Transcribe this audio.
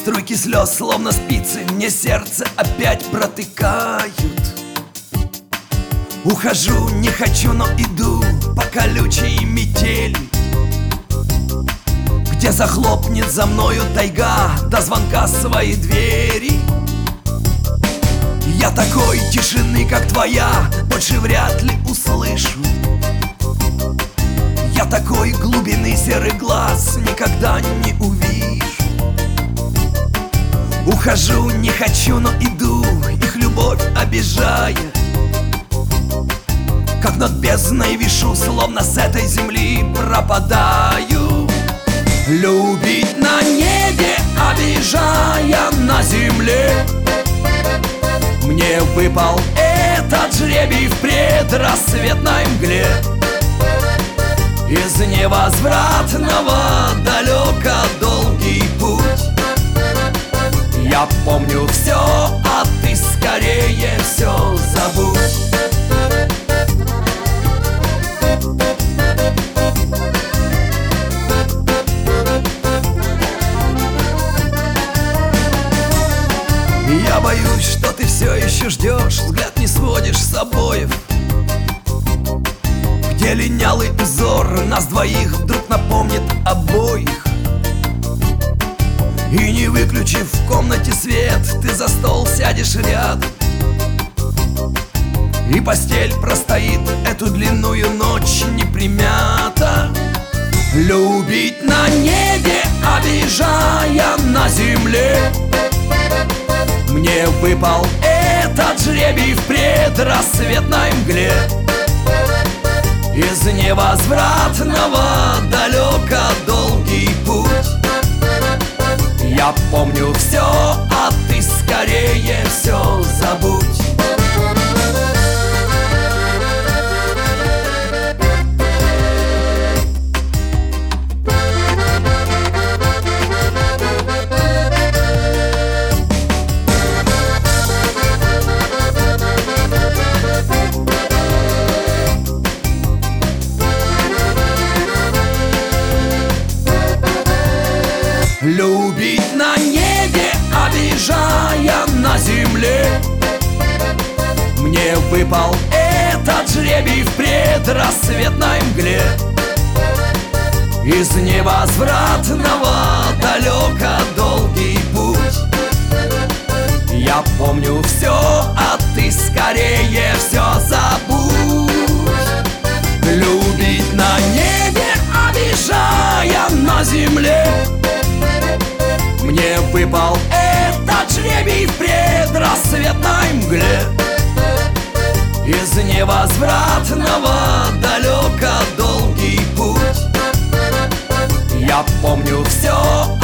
Струйки слез, словно спицы, мне сердце опять протыкают. Ухожу, не хочу, но иду по колючей метели, где захлопнет за мною тайга до звонка своей двери. Я такой тишины, как твоя, больше вряд ли услышу. Я такой глубины серых глаз никогда не увижу. Ухожу, не хочу, но иду, их любовь обижает. Как над бездной вишу, словно с этой земли пропадаю. Любить на небе, обижая на земле, мне выпал этот жребий в предрассветной мгле. Из невозвратного далеко долгий путь. Я помню все, а ты скорее все забудь. Я боюсь, что ты все еще ждешь, взгляд не сводишь с обоев, где линялый узор нас двоих вдруг напомнит обоих. И не выключив в комнате свет, ты за стол сядешь рядом, и постель простоит эту длинную ночь не примята. Любить на небе, обижая на земле, мне выпал этот жребий в предрассветной мгле. Из невозвратного далеко долгий путь. Я помню все, а ты скорее все забудь. Любить на небе, обижая на земле, мне выпал этот жребий в предрассветной мгле. Из невозвратного далеко долгий путь. Я помню все, а ты скорее все забудь. Любить на небе, обижая на земле, мне выпал этот жребий в предрассветной мгле. Из невозвратного далеко долгий путь. Я помню все,